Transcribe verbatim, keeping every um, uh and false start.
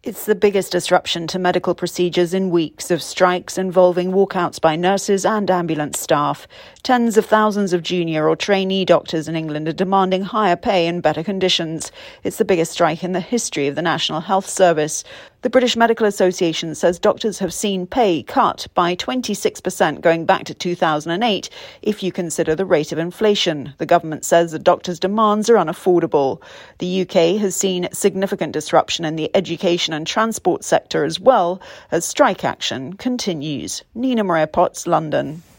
It's the biggest disruption to medical procedures in weeks of strikes involving walkouts by nurses and ambulance staff. Tens of thousands of junior or trainee doctors in England are demanding higher pay and better conditions. It's the biggest strike in the history of the National Health Service. The British Medical Association says doctors have seen pay cut by twenty-six percent going back to two thousand eight if you consider the rate of inflation. The government says the doctors' demands are unaffordable. The U K has seen significant disruption in the education and transport sector as well as strike action continues. Nina Maria Potts, London.